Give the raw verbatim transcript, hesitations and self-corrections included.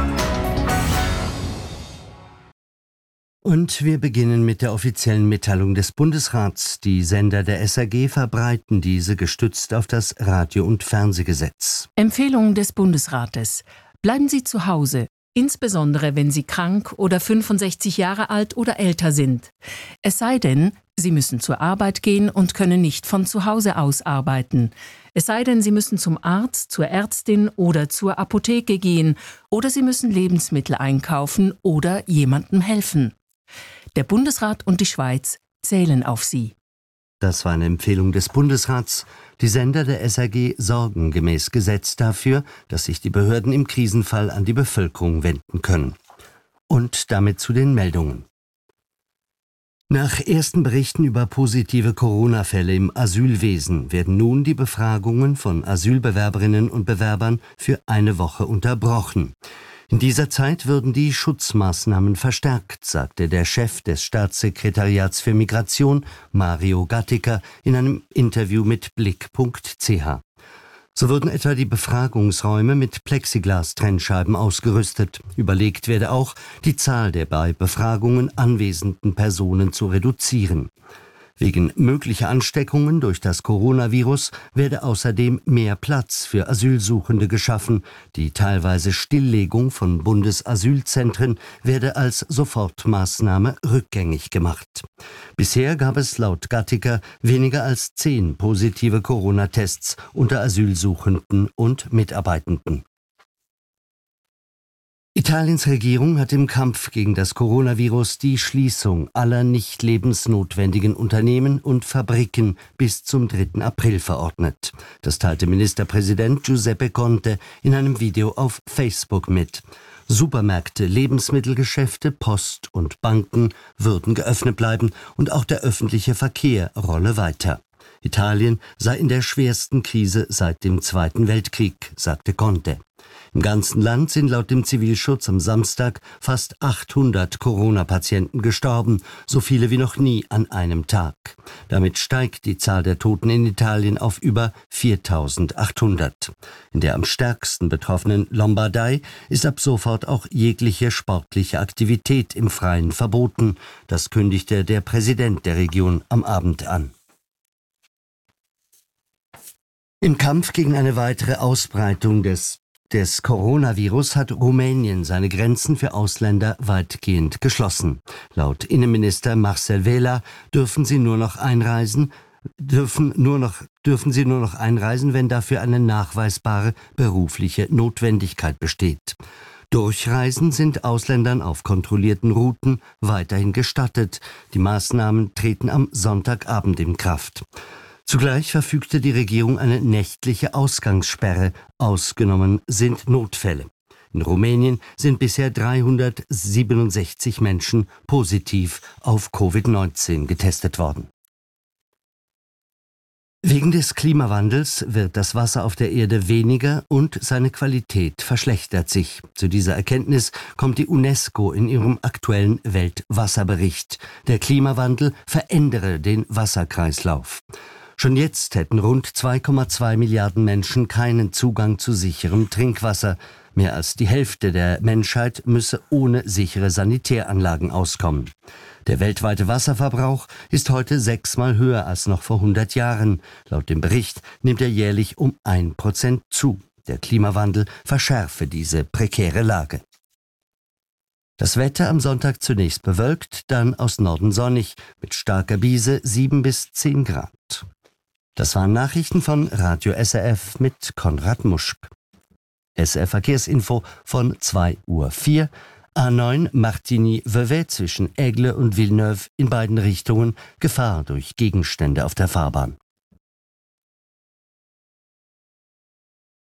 Und wir beginnen mit der offiziellen Mitteilung des Bundesrats. Die Sender der S A G verbreiten diese gestützt auf das Radio- und Fernsehgesetz. Empfehlung des Bundesrates. Bleiben Sie zu Hause, insbesondere wenn Sie krank oder fünfundsechzig Jahre alt oder älter sind. Es sei denn, Sie müssen zur Arbeit gehen und können nicht von zu Hause aus arbeiten. Es sei denn, Sie müssen zum Arzt, zur Ärztin oder zur Apotheke gehen oder Sie müssen Lebensmittel einkaufen oder jemandem helfen. Der Bundesrat und die Schweiz zählen auf Sie. Das war eine Empfehlung des Bundesrats. Die Sender der S A G sorgen gemäß Gesetz dafür, dass sich die Behörden im Krisenfall an die Bevölkerung wenden können. Und damit zu den Meldungen. Nach ersten Berichten über positive Corona-Fälle im Asylwesen werden nun die Befragungen von Asylbewerberinnen und Bewerbern für eine Woche unterbrochen. In dieser Zeit würden die Schutzmaßnahmen verstärkt, sagte der Chef des Staatssekretariats für Migration, Mario Gattiker, in einem Interview mit Blick punkt c h. So würden etwa die Befragungsräume mit Plexiglas-Trennscheiben ausgerüstet. Überlegt werde auch, die Zahl der bei Befragungen anwesenden Personen zu reduzieren. Wegen möglicher Ansteckungen durch das Coronavirus werde außerdem mehr Platz für Asylsuchende geschaffen. Die teilweise Stilllegung von Bundesasylzentren werde als Sofortmaßnahme rückgängig gemacht. Bisher gab es laut Gattiker weniger als zehn positive Corona-Tests unter Asylsuchenden und Mitarbeitenden. Italiens Regierung hat im Kampf gegen das Coronavirus die Schließung aller nicht lebensnotwendigen Unternehmen und Fabriken bis zum dritten April verordnet. Das teilte Ministerpräsident Giuseppe Conte in einem Video auf Facebook mit. Supermärkte, Lebensmittelgeschäfte, Post und Banken würden geöffnet bleiben und auch der öffentliche Verkehr rolle weiter. Italien sei in der schwersten Krise seit dem Zweiten Weltkrieg, sagte Conte. Im ganzen Land sind laut dem Zivilschutz am Samstag fast achthundert Corona-Patienten gestorben, so viele wie noch nie an einem Tag. Damit steigt die Zahl der Toten in Italien auf über viertausendachthundert. In der am stärksten betroffenen Lombardei ist ab sofort auch jegliche sportliche Aktivität im Freien verboten. Das kündigte der Präsident der Region am Abend an. Im Kampf gegen eine weitere Ausbreitung des des Coronavirus hat Rumänien seine Grenzen für Ausländer weitgehend geschlossen. Laut Innenminister Marcel Vela dürfen sie nur noch einreisen, dürfen nur noch, dürfen sie nur noch einreisen, wenn dafür eine nachweisbare berufliche Notwendigkeit besteht. Durchreisen sind Ausländern auf kontrollierten Routen weiterhin gestattet. Die Maßnahmen treten am Sonntagabend in Kraft. Zugleich verfügte die Regierung eine nächtliche Ausgangssperre. Ausgenommen sind Notfälle. In Rumänien sind bisher dreihundertsiebenundsechzig Menschen positiv auf Covid neunzehn getestet worden. Wegen des Klimawandels wird das Wasser auf der Erde weniger und seine Qualität verschlechtert sich. Zu dieser Erkenntnis kommt die UNESCO in ihrem aktuellen Weltwasserbericht. Der Klimawandel verändere den Wasserkreislauf. Schon jetzt hätten rund zwei Komma zwei Milliarden Menschen keinen Zugang zu sicherem Trinkwasser. Mehr als die Hälfte der Menschheit müsse ohne sichere Sanitäranlagen auskommen. Der weltweite Wasserverbrauch ist heute sechsmal höher als noch vor hundert Jahren. Laut dem Bericht nimmt er jährlich um ein Prozent zu. Der Klimawandel verschärfe diese prekäre Lage. Das Wetter am Sonntag zunächst bewölkt, dann aus Norden sonnig, mit starker Brise sieben bis zehn Grad. Das waren Nachrichten von Radio S R F mit Konrad Muschk. S R Verkehrsinfo von zwei Uhr vier. A neun Martigny-Vevey zwischen Aigle und Villeneuve in beiden Richtungen Gefahr durch Gegenstände auf der Fahrbahn.